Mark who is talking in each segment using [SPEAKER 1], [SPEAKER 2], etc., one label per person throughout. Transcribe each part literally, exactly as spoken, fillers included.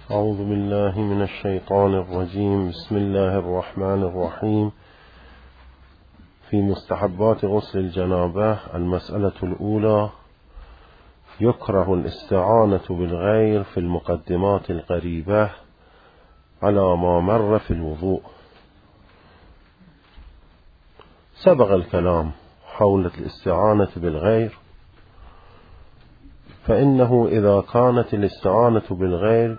[SPEAKER 1] أعوذ بالله من الشيطان الرجيم. بسم الله الرحمن الرحيم. في مستحبات غسل الجنابة المسألة الأولى: يكره الاستعانة بالغير في المقدمات القريبة على ما مر في الوضوء. سبق الكلام حول الاستعانة بالغير، فإنه إذا كانت الاستعانة بالغير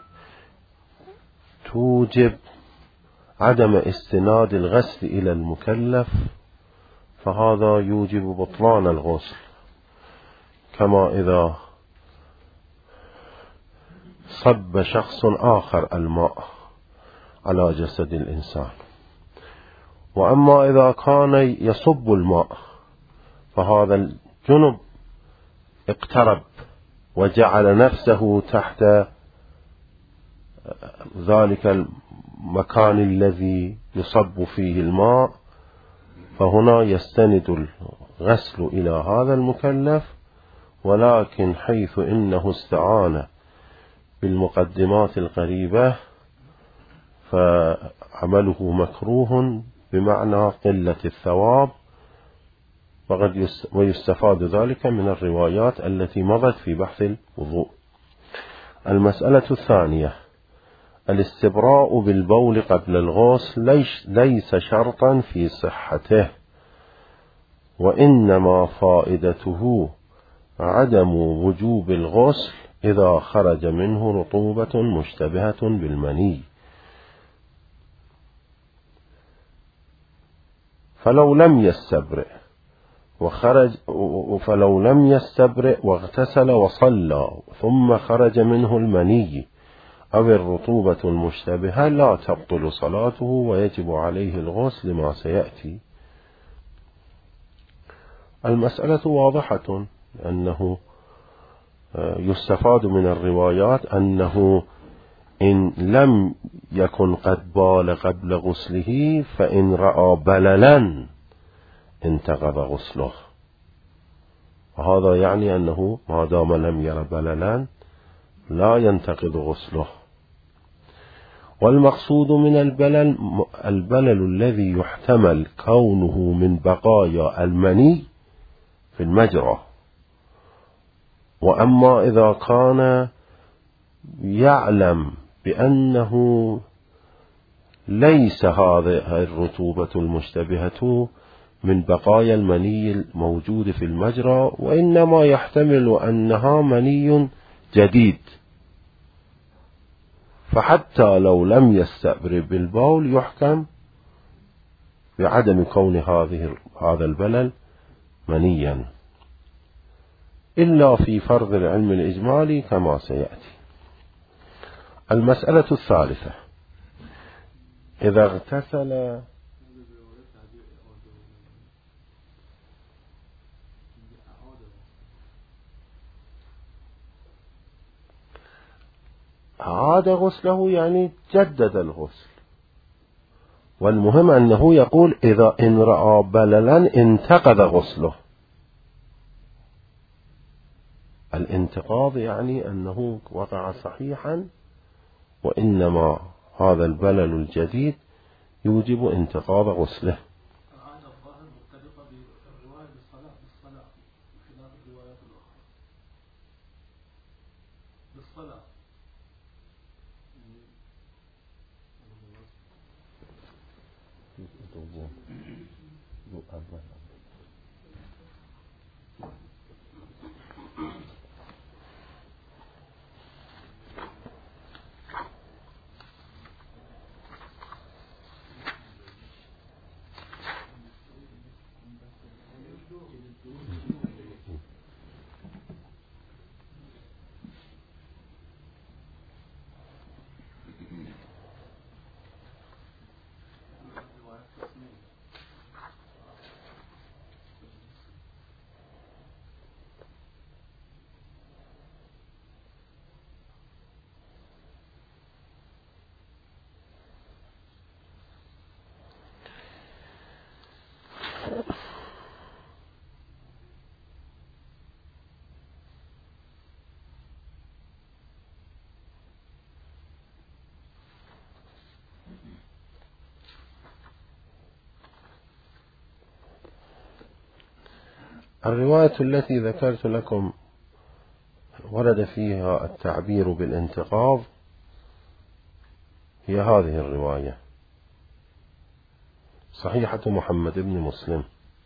[SPEAKER 1] توجب عدم استناد الغسل إلى المكلف، فهذا يوجب بطلان الغسل، كما إذا صب شخص آخر الماء على جسد الإنسان. وأما إذا كان يصب الماء فهذا الجنب اقترب وجعل نفسه تحت ذلك المكان الذي يصب فيه الماء، فهنا يستند الغسل إلى هذا المكلف. ولكن حيث إنه استعان بالمقدمات القريبة فعمله مكروه بمعنى قلة الثواب، ويستفاد ذلك من الروايات التي مضت في بحث الوضوء. المسألة الثانية: الاستبراء بالبول قبل الغسل ليس شرطا في صحته، وإنما فائدته عدم وجوب الغسل إذا خرج منه رطوبة مشتبهة بالمني. فلو لم يستبرئ وخرج فلو لم يستبرئ واغتسل وصلى ثم خرج منه المني أو الرطوبة المشتبهة لا تبطل صلاته ويجب عليه الغسل لما سيأتي. المسألة واضحة، أنه يستفاد من الروايات أنه إن لم يكن قد بال قبل غسله فإن رأى بللا انتقض غسله، وهذا يعني أنه ما دام لم ير بللا لا ينتقض غسله. والمقصود من البلل البلل الذي يحتمل كونه من بقايا المني في المجرى. وأما إذا كان يعلم بأنه ليس هذه الرطوبة المشتبهة من بقايا المني الموجود في المجرى، وإنما يحتمل أنها مني جديد، فحتى لو لم يستبرئ بالبول يحكم بعدم كون هذه هذا البلل منيا، إلا في فرض العلم الإجمالي كما سيأتي. المسألة الثالثة: إذا اغتسل عاد غسله، يعني جدد الغسل. والمهم أنه يقول إذا إن رأى بللا انتقض غسله. الانتقاض يعني أنه وقع صحيحا، وإنما هذا البلل الجديد يوجب انتقاض غسله. الرواية التي ذكرت لكم ورد فيها التعبير بالانتقاض هي هذه الرواية، صحيحة محمد بن مسلم: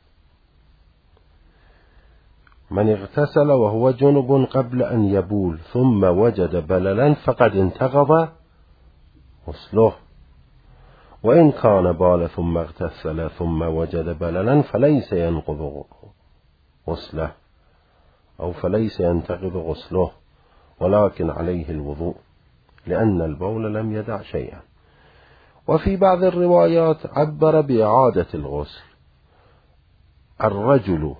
[SPEAKER 1] من اغتسل وهو جنب قبل أن يبول ثم وجد بللا فقد انتقض غسله، وإن كان بال ثم اغتسل ثم وجد بللا فليس ينقض غسله أو فليس ينتقض غسله، ولكن عليه الوضوء لأن البول لم يدع شيئا. وفي بعض الروايات عبر بإعادة الغسل: الرجل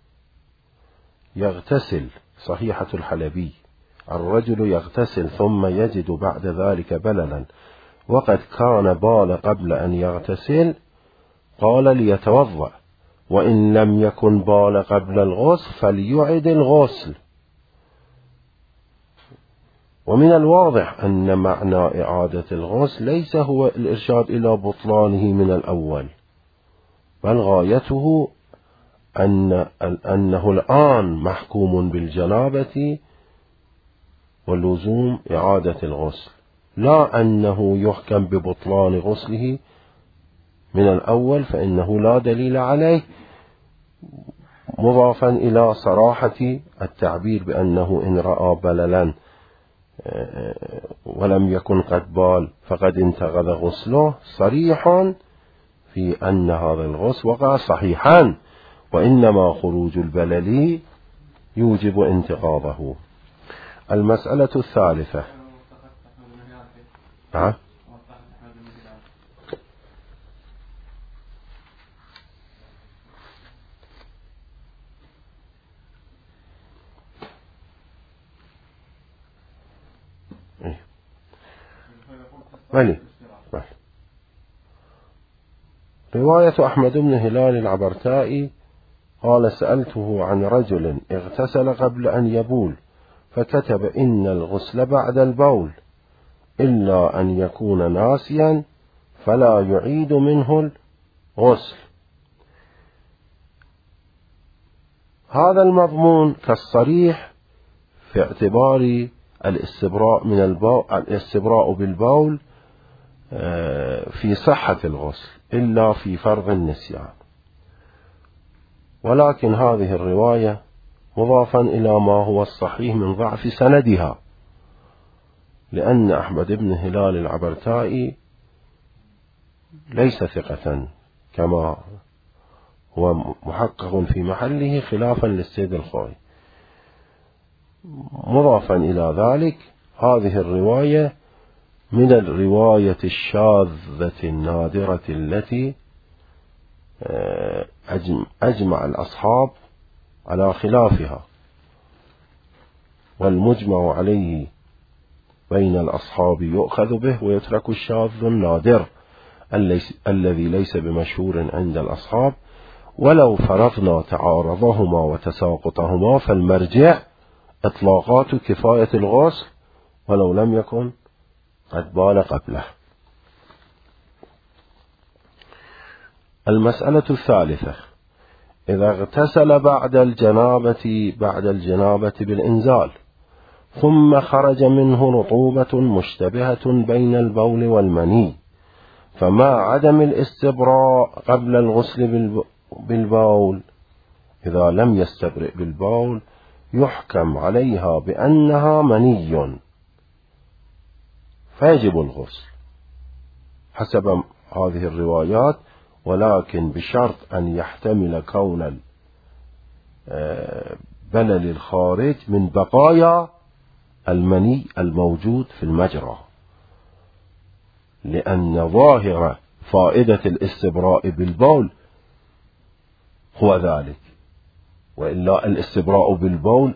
[SPEAKER 1] يغتسل، صحيحة الحلبي: الرجل يغتسل ثم يجد بعد ذلك بللا وقد كان بال قبل أن يغتسل، قال ليتوضأ، وإن لم يكن بال قبل الغسل فليعد الغسل. ومن الواضح أن معنى إعادة الغسل ليس هو الإرشاد إلى بطلانه من الأول، بل غايته أن أنه الآن محكوم بالجنابة واللزوم إعادة الغسل، لا أنه يحكم ببطلان غسله من الأول، فإنه لا دليل عليه، مضافا إلى صراحة التعبير بأنه إن رأى بللا ولم يكن قد بال فقد انتقض غسله، صريحا في أن هذا الغسل وقع صحيحا، وإنما خروج البلل يوجب انتقاضه. المسألة الثالثة. ها؟ مالي. رواية أحمد بن هلال العبرتائي قال: سألته عن رجل اغتسل قبل أن يبول فكتب إن الغسل بعد البول إلا أن يكون ناسيا فلا يعيد منه الغسل. هذا المضمون كالصريح في اعتبار الاستبراء من البول، الاستبراء بالبول في صحة الغسل إلا في فرض النسيان. ولكن هذه الرواية مضافا إلى ما هو الصحيح من ضعف سندها، لأن أحمد بن هلال العبرتائي ليس ثقة كما هو محقق في محله خلافا للسيد الخوي. مضافا إلى ذلك هذه الرواية من الرواية الشاذة النادرة التي أجمع الأصحاب على خلافها، والمجمع عليه بين الأصحاب يؤخذ به ويترك الشاذ النادر الذي ليس بمشهور عند الأصحاب. ولو فرضنا تعارضهما وتساقطهما فالمرجع إطلاقات كفاية الغسل ولو لم يكن قد بال قبله. المسألة الثالثة: إذا اغتسل بعد الجنابة بعد الجنابة بالإنزال ثم خرج منه رطوبة مشتبهة بين البول والمني، فما عدم الاستبراء قبل الغسل بالبول إذا لم يستبرئ بالبول يحكم عليها بأنها مني فيجب الغسل حسب هذه الروايات، ولكن بشرط أن يحتمل كون بلل الخارج من بقايا المني الموجود في المجرى، لأن ظاهر فائدة الاستبراء بالبول هو ذلك، وإلا الاستبراء بالبول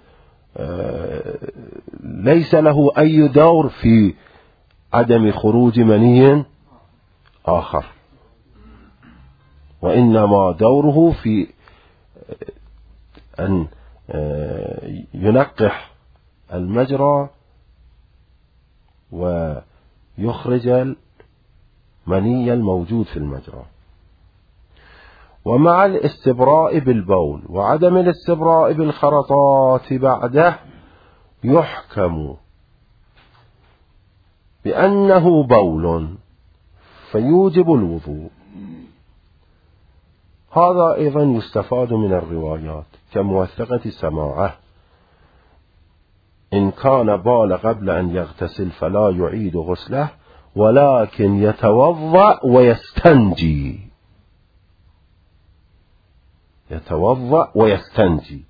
[SPEAKER 1] ليس له أي دور في عدم خروج مني آخر، وإنما دوره في أن ينقح المجرى ويخرج المني الموجود في المجرى. ومع الاستبراء بالبول وعدم الاستبراء بالخرطات بعده يحكم بأنه بول فيوجب الوضوء. هذا أيضا يستفاد من الروايات كموثقة سماعه: إن كان بال قبل أن يغتسل فلا يعيد غسله ولكن يتوضأ ويستنجي. يتوضأ ويستنجي،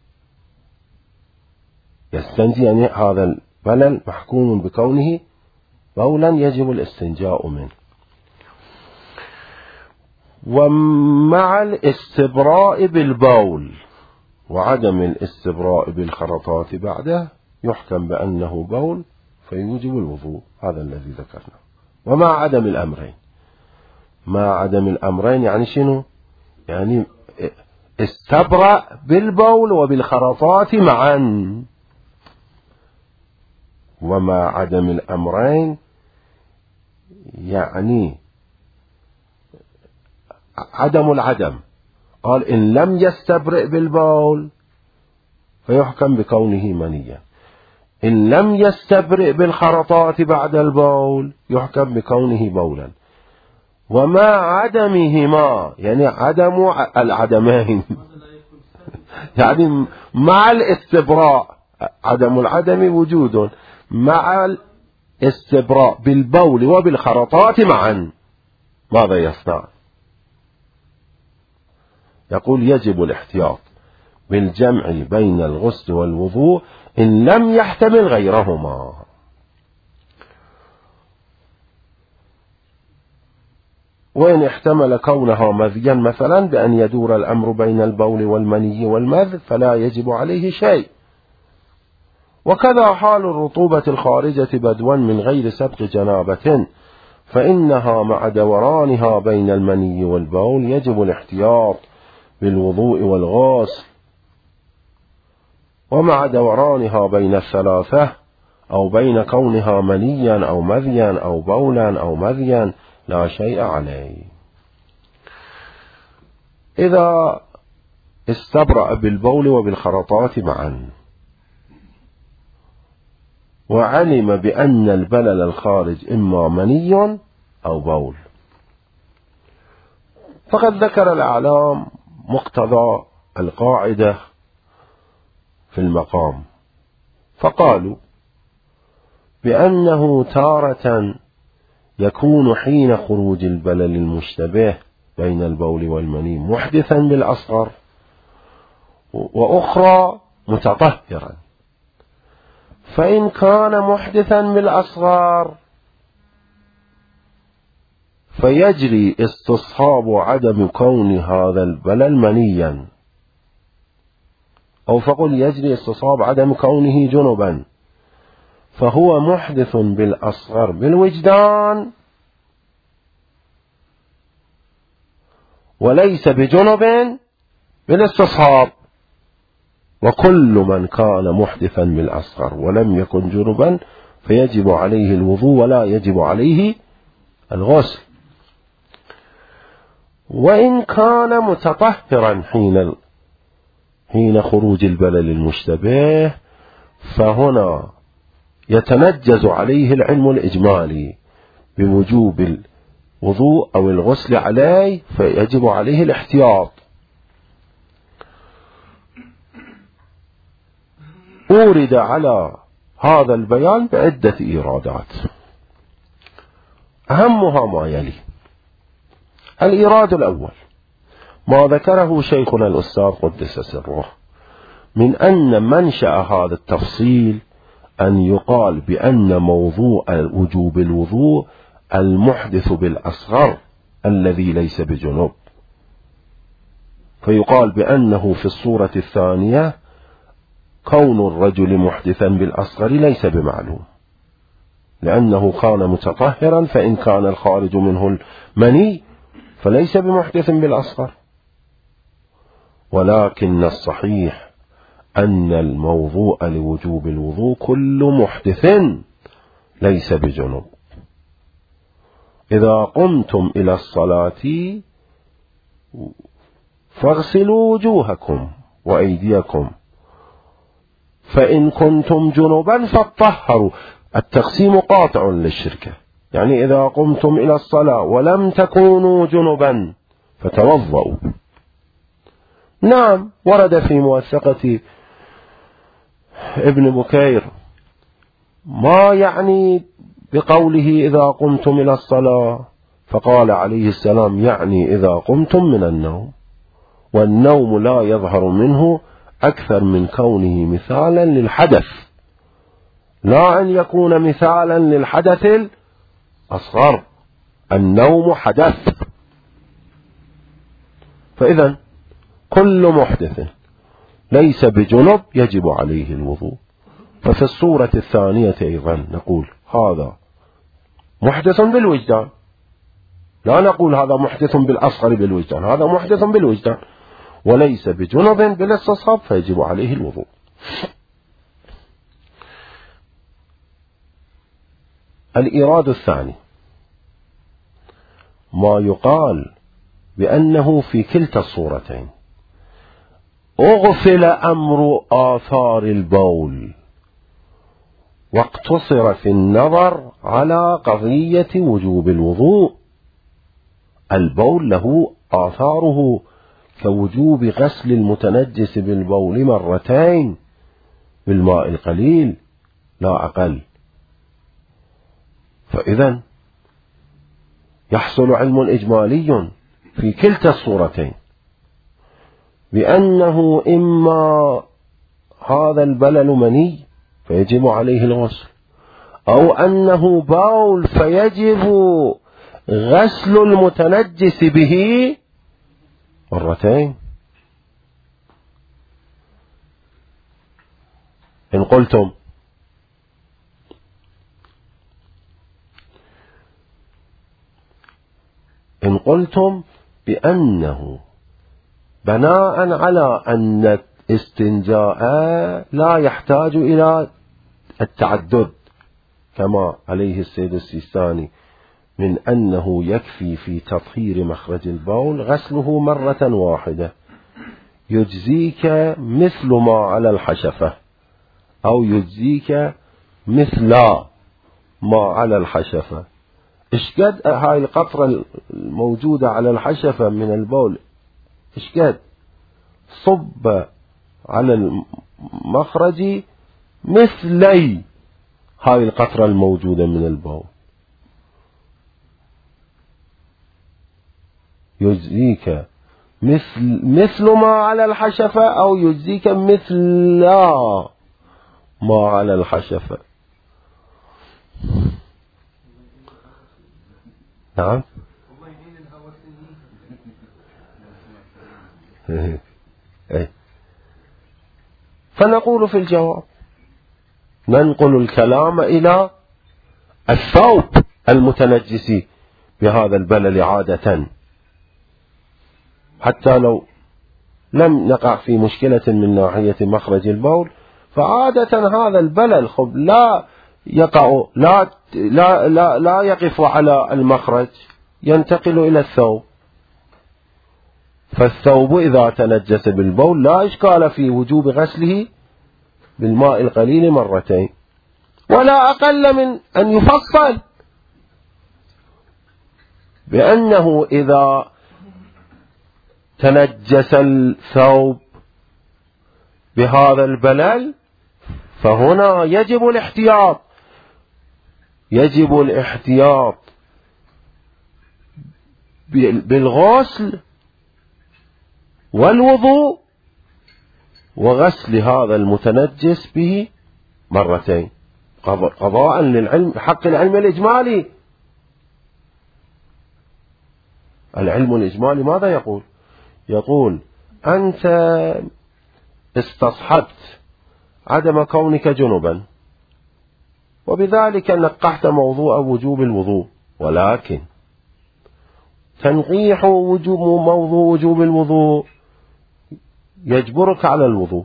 [SPEAKER 1] يستنجي يعني هذا البلل محكوم بكونه بولا يجب الاستنجاء منه. ومع الاستبراء بالبول وعدم الاستبراء بالخرطات بعده يحكم بأنه بول فيوجب الوضوء. هذا الذي ذكرنا. ومع عدم الأمرين، مع عدم الأمرين يعني شنو؟ يعني استبرأ بالبول وبالخرطات معا. ومع عدم الأمرين يعني عدم العدم، قال إن لم يستبرئ بالبول فيحكم بكونه منيا، إن لم يستبرئ بالخرطات بعد البول يحكم بكونه بولا. وما عدمهما يعني عدم العدمين يعني مع الاستبراء، عدم العدم وجود، مع الاستبراء بالبول وبالخرطات معا ماذا يصنع؟ يقول يجب الاحتياط بالجمع بين الغسل والوضوء إن لم يحتمل غيرهما. وإن احتمل كونها مذيا مثلا بأن يدور الأمر بين البول والمني والمذ فلا يجب عليه شيء. وكذا حال الرطوبة الخارجة بدوا من غير سبق جنابة فإنها مع دورانها بين المني والبول يجب الاحتياط بالوضوء والغسل. ومع دورانها بين الثلاثة أو بين كونها منيا أو مذيا أو بولا أو مذيا لا شيء عليه. إذا استبرأ بالبول وبالخرطات معا وعلم بأن البلل الخارج إما مني أو بول، فقد ذكر الأعلام مقتضى القاعدة في المقام، فقالوا بأنه تارة يكون حين خروج البلل المشتبه بين البول والمني محدثا بالأصغر وأخرى متطهرا. فإن كان محدثا بالأصغر فيجري استصحاب عدم كون هذا البلل منيا، أو فقل يجري استصحاب عدم كونه جنبا، فهو محدث بالأصغر بالوجدان وليس بجنب بالاستصحاب. وكل من كان محدثا بالأصغر ولم يكن جنبا فيجب عليه الوضوء ولا يجب عليه الغسل. وإن كان متطهرا حين حين خروج البلل المشتبه فهنا يتنجز عليه العلم الإجمالي بوجوب الوضوء أو الغسل عليه فيجب عليه الاحتياط. أورد على هذا البيان بعدة إيرادات أهمها ما يلي. الإيراد الأول ما ذكره شيخنا الأستاذ قدس سره من أن منشأ هذا التفصيل أن يقال بأن موضوع وجوب الوضوء المحدث بالأصغر الذي ليس بجنوب، فيقال بأنه في الصورة الثانية كون الرجل محدثا بالأصغر ليس بمعلوم لأنه كان متطهرا، فإن كان الخارج منه المني فليس بمحدث بالأصغر. ولكن الصحيح أن الموضوع لوجوب الوضوء كل محدث ليس بجنوب. إذا قمتم إلى الصلاة فاغسلوا وجوهكم وأيديكم فإن كنتم جنبا فاطهروا. التقسيم قاطع للشركة، يعني إذا قمتم إلى الصلاة ولم تكونوا جنبا فتوضؤوا. نعم ورد في موثقة ابن بكير ما يعني بقوله إذا قمتم إلى الصلاة، فقال عليه السلام يعني إذا قمتم من النوم، والنوم لا يظهر منه أكثر من كونه مثالا للحدث، لا أن يكون مثالا للحدث الأصغر. النوم حدث. فإذا كل محدث ليس بجنب يجب عليه الوضوء. ففي الصورة الثانية أيضا نقول هذا محدث بالوجدان، لا نقول هذا محدث بالأصغر بالوجدان، هذا محدث بالوجدان وليس بجنب بالاستصحاب فيجب عليه الوضوء. الإيراد الثاني ما يقال بأنه في كلتا الصورتين أغفل أمر آثار البول واقتصر في النظر على قضية وجوب الوضوء. البول له آثاره كوجوب غسل المتنجس بالبول مرتين بالماء القليل لا أقل. فإذا يحصل علم إجمالي في كلتا الصورتين بأنه إما هذا البلل مني فيجب عليه الغسل، أو أنه بول فيجب غسل المتنجس به مرتين. إن قلتم إن قلتم بأنه بناء على أن الاستنجاء لا يحتاج إلى التعدد كما عليه السيد السيستاني، من أنه يكفي في تطهير مخرج البول غسله مرة واحدة يجزيك مثل ما على الحشفة، أو يجزيك مثل ما على الحشفة. إشكد هاي القطرة الموجودة على الحشفة من البول إشكد صب على المخرج مثلي هاي القطرة الموجودة من البول، يجزيك مثل مثل ما على الحشفة أو يجزيك مثل ما على الحشفة. نعم فنقول في الجواب ننقل الكلام إلى الثوب المتنجس بهذا البلل عادة، حتى لو لم نقع في مشكلة من ناحية مخرج البول، فعادة هذا البلل خب لا يقع لا لا لا لا يقف على المخرج، ينتقل إلى الثوب. فالثوب إذا تنجس بالبول لا إشكال في وجوب غسله بالماء القليل مرتين، ولا أقل من أن يفصل بأنه إذا تنجس الثوب بهذا البلل فهنا يجب الاحتياط، يجب الاحتياط بالغسل والوضوء وغسل هذا المتنجس به مرتين قضاء للعلم حق العلم الإجمالي. العلم الإجمالي ماذا يقول؟ يقول أنت استصحبت عدم كونك جنبا وبذلك نقحت موضوع وجوب الوضوء، ولكن تنقيح وجوب موضوع وجوب الوضوء يجبرك على الوضوء.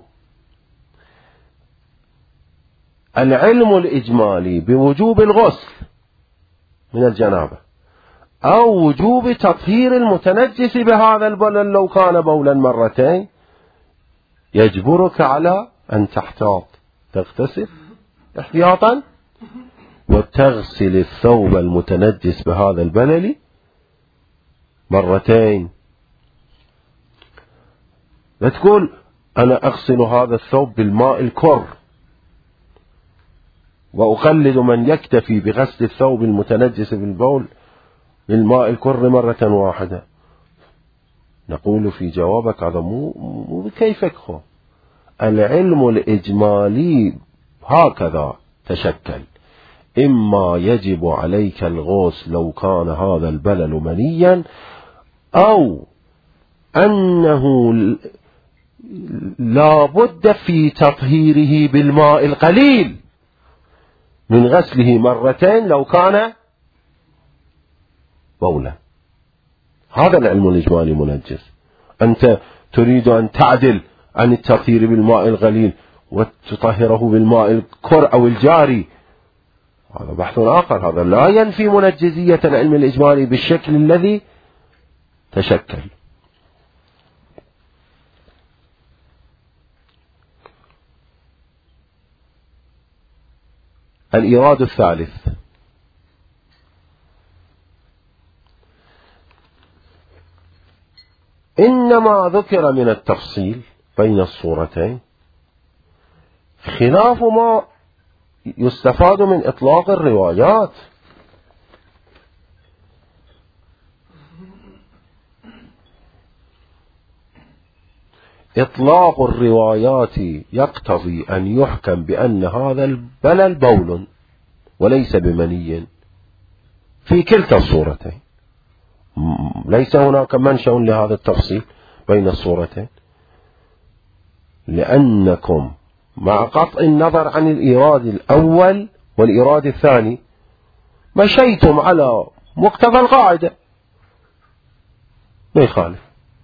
[SPEAKER 1] العلم الإجمالي بوجوب الغسل من الجنابة أو وجوب تطهير المتنجس بهذا البلل لو كان بولا مرتين، يجبرك على أن تحتاط، تغتسل احتياطا وتغسل الثوب المتنجس بهذا البلل مرتين. لا تقول أنا أغسل هذا الثوب بالماء الكر وأقلد من يكتفي بغسل الثوب المتنجس بالبول بالماء الكر مرة واحدة. نقول في جوابك هذا مو مو بكيفك. هو العلم الإجمالي هكذا تشكل: إما يجب عليك الغسل لو كان هذا البلل منيا، أو أنه لا بد في تطهيره بالماء القليل من غسله مرتين لو كان بولا. هذا العلم الإجمالي منجز. أنت تريد أن تعدل عن التطهير بالماء القليل وتطهره بالماء الكر أو الجاري، هذا بحث آخر. هذا لا ينفي منجزية العلم الإجمالي بالشكل الذي تشكل. الإيراد الثالث: إنما ذكر من التفصيل بين الصورتين خلاف ما يستفاد من إطلاق الروايات. إطلاق الروايات يقتضي أن يحكم بأن هذا البلل بول وليس بمني في كلتا الصورتين. ليس هناك منشأ لهذا التفصيل بين الصورتين، لأنكم مع قطع النظر عن الإيراد الأول والإيراد الثاني مشيتم على مقتضى القاعدة، ما يخالف،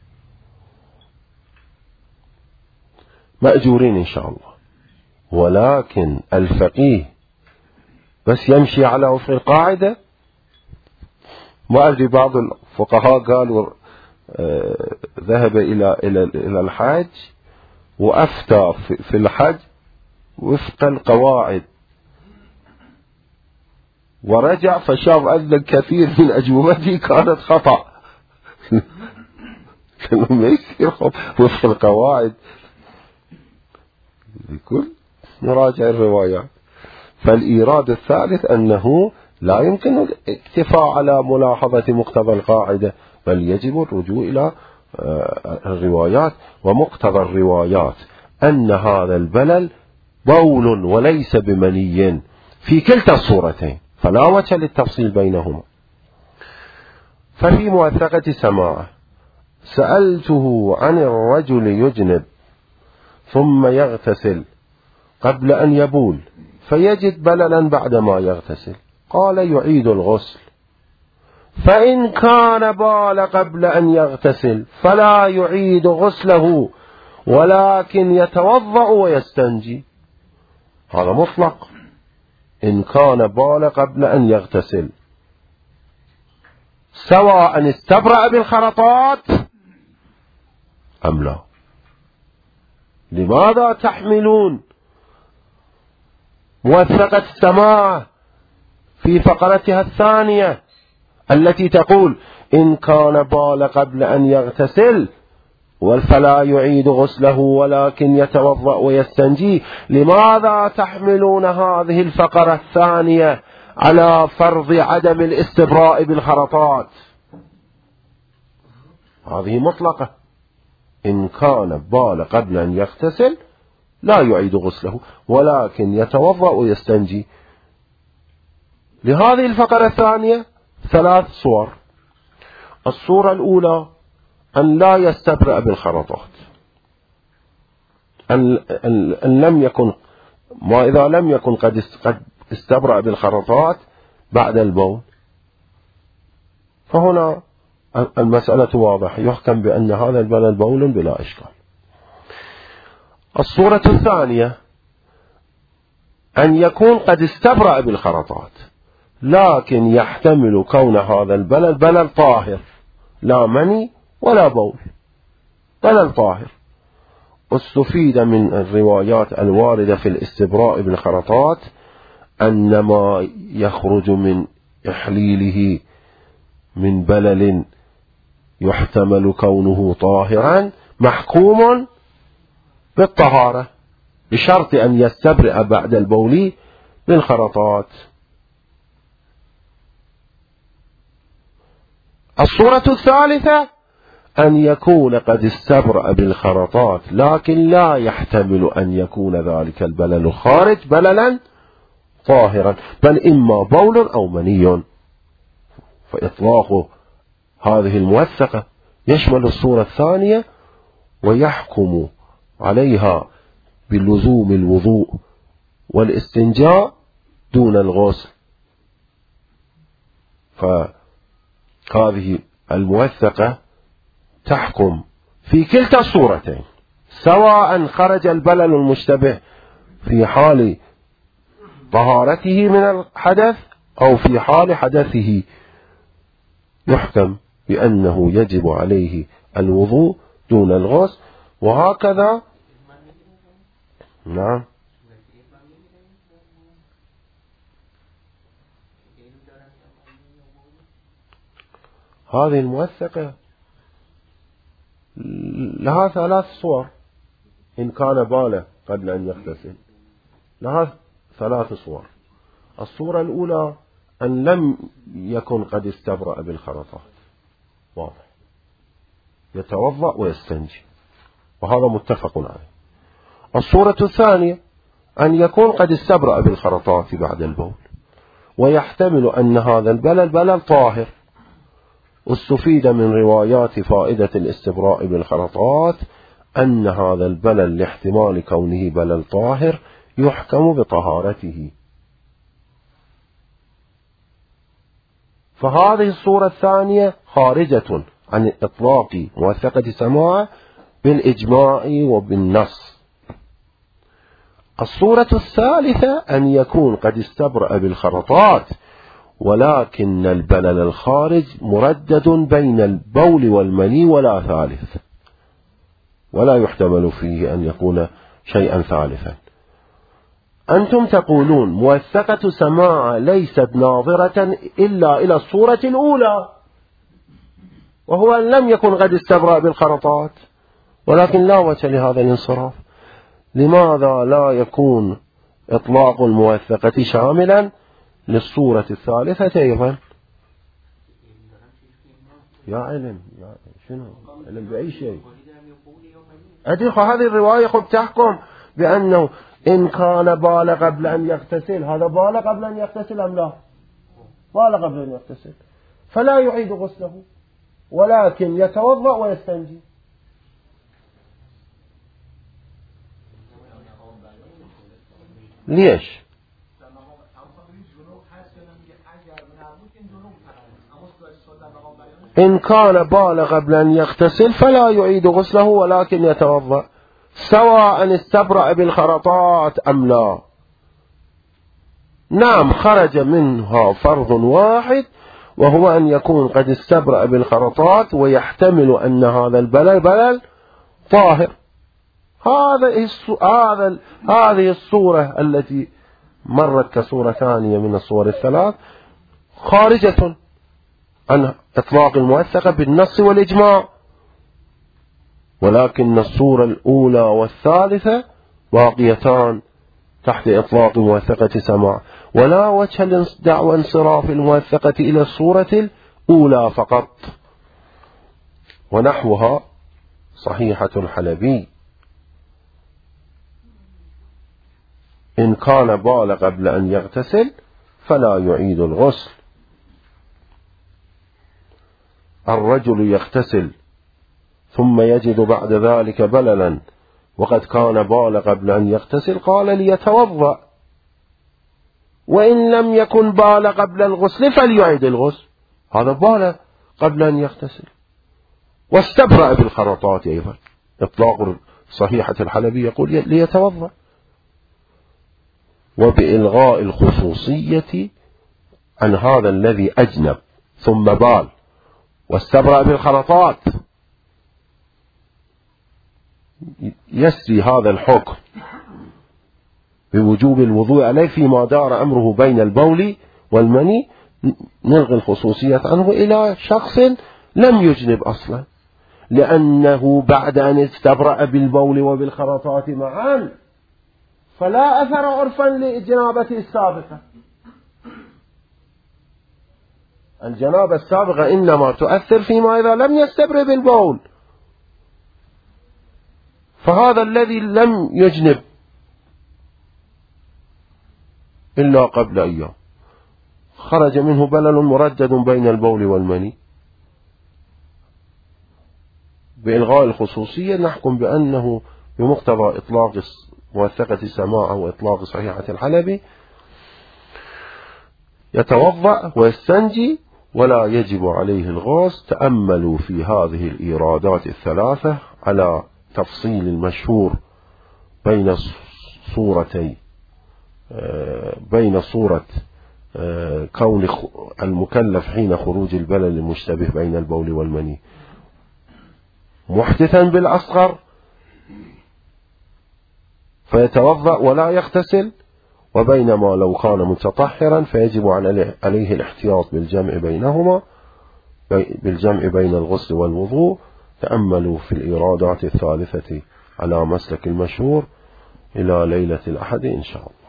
[SPEAKER 1] مأجورين إن شاء الله. ولكن الفقيه بس يمشي على وفق القاعدة. ما أدري بعض الفقهاء قالوا آه ذهب إلى إلى إلى الحج وأفتى في, في الحج وفق القواعد، ورجع فشاف أن كثير من أجوبته كانت خطأ. ما يصير وفق القواعد، يكون نراجع الروايات. فالإيراد الثالث أنه لا يمكن الاكتفاء على ملاحظة مقتضى القاعدة، بل يجب الرجوع إلى الروايات. ومقتضى الروايات أن هذا البلل بول وليس بمني في كلتا الصورتين، فلا وجه للتفصيل بينهما. ففي موثقة سماعة سألته عن الرجل يجنب ثم يغتسل قبل أن يبول فيجد بللا بعدما يغتسل، قال: يعيد الغسل. فإن كان بال قبل أن يغتسل فلا يعيد غسله ولكن يتوضأ ويستنجي. هذا مطلق. إن كان بال قبل أن يغتسل، سواء استبرأ بالخرطات أم لا. لماذا تحملون موثقة السماع في فقرتها الثانية التي تقول: إن كان بال قبل أن يغتسل فلا يعيد غسله ولكن يتوضأ ويستنجي؟ لماذا تحملون هذه الفقرة الثانية على فرض عدم الاستبراء بالخرطات؟ هذه مطلقة. إن كان بال قبل أن يغتسل لا يعيد غسله ولكن يتوضأ ويستنجي. لهذه الفقرة الثانية ثلاث صور. الصورة الأولى أن لا يستبرأ بالخرطات، أن, أن, أن لم يكن ما إذا لم يكن قد استبرأ بالخرطات بعد البول، فهنا المسألة واضحة، يحكم بأن هذا البلل بول بلا إشكال. الصورة الثانية أن يكون قد استبرأ بالخرطات لكن يحتمل كون هذا البلل بلل طاهر، لا مني ولا بول، بلل طاهر. استفيد من الروايات الواردة في الاستبراء بالخرطات أن ما يخرج من إحليله من بلل يحتمل كونه طاهرا محكوم بالطهارة، بشرط أن يستبرئ بعد البول بالخرطات. الصورة الثالثة أن يكون قد استبرأ بالخرطات لكن لا يحتمل أن يكون ذلك البلل الخارج بللا طاهرا، بل إما بول أو مني. فإطلاق هذه الموثقة يشمل الصورة الثانية ويحكم عليها بلزوم الوضوء والاستنجاء دون الغسل. فهذه الموثقة تحكم في كلتا الصورتين، سواء خرج البلل المشتبه في حال طهارته من الحدث أو في حال حدثه، يحكم بأنه يجب عليه الوضوء دون الغسل. وهكذا نعم هذه الموثقة لها ثلاث صور. إن كان بالغ قبل أن يغتسل لها ثلاث صور. الصورة الأولى أن لم يكن قد استبرأ بالخرطات، واضح، يتوضأ ويستنجي، وهذا متفق عليه. الصورة الثانية أن يكون قد استبرأ بالخرطات بعد البول ويحتمل أن هذا البلل بلل طاهر. استفيد من روايات فائدة الاستبراء بالخرطات أن هذا البلل لاحتمال كونه بلل طاهر يحكم بطهارته. فهذه الصورة الثانية خارجة عن إطلاق موثقة سماع بالإجماع وبالنص. الصورة الثالثة أن يكون قد استبرأ بالخرطات ولكن البلل الخارج مردد بين البول والمني ولا ثالث، ولا يحتمل فيه أن يكون شيئا ثالثا. أنتم تقولون موثقة سماع ليست ناظرة إلا إلى الصورة الأولى، وهو أن لم يكن قد استبرأ بالخرطات، ولكن لا وجه لهذا الانصراف. لماذا لا يكون إطلاق الموثقة شاملا للصورة الثالثة أيضا؟ يا علم، يا شنو علم بأي شيء؟ أديخ هذه الرواية خب تحكم بأنه إن كان بالغ قبل أن يغتسل، هذا بالغ قبل أن يغتسل أم لا؟ بالغ قبل أن يغتسل، فلا يعيد غسله ولكن يتوضأ ويستنجي. ليش؟ إن كان بالغ قبل أن يغتسل فلا يعيد غسله ولكن يتوضأ، سواء استبرأ بالخرطات أم لا. نعم، خرج منها فرض واحد، وهو أن يكون قد استبرأ بالخرطات ويحتمل أن هذا البلل بلل طاهر. هذا هذا هذه الصورة التي مرت كصورة ثانية من الصور الثلاث خارجة عن إطلاق الموثقة بالنص والإجماع، ولكن الصورة الأولى والثالثة باقيتان تحت إطلاق موثقة سماع، ولا وجه لدعوى انصراف الموثقة إلى الصورة الأولى فقط. ونحوها صحيحة الحلبي: إن كان بالغ قبل أن يغتسل فلا يعيد الغسل. الرجل يغتسل ثم يجد بعد ذلك بللا وقد كان بالغ قبل أن يغتسل، قال ليتوضأ، وإن لم يكن بالغ قبل الغسل فليعيد الغسل. هذا بالغ قبل أن يغتسل واستبرأ بالخرطات أيضا. إطلاق صحيحة الحلبي يقول ليتوضأ. وبإلغاء الخصوصية عن هذا الذي أجنب ثم بال واستبرأ بالخلطات يسري هذا الحكم بوجوب الوضوء عليه فيما دار أمره بين البول والمني، نلغي الخصوصية عنه إلى شخص لم يجنب أصلا، لأنه بعد أن استبرأ بالبول وبالخلطات معا فلا أثر عرفا لجنابته السابقة. الجنابة السابقة إنما تؤثر فيما إذا لم يستبرئ بالبول، فهذا الذي لم يجنب إلا قبل أيام خرج منه بلل مردد بين البول والمني، بإلغاء الخصوصية نحكم بأنه بمقتضى إطلاق موثقة سماعه وإطلاق صحيحة الحلبي يتوضأ ويستنجي ولا يجب عليه الغسل. تأملوا في هذه الإيرادات الثلاثة على تفصيل المشهور بين صورتي بين صورة كون المكلف حين خروج البلل المشتبه بين البول والمني محدثا بالأصغر فيتوضأ ولا يغتسل، وبينما لو كان متطهرا فيجب عليه الاحتياط بالجمع بينهما بالجمع بين الغسل والوضوء. تأملوا في الإيرادات الثالثة على مسلك المشهور إلى ليلة الأحد إن شاء الله.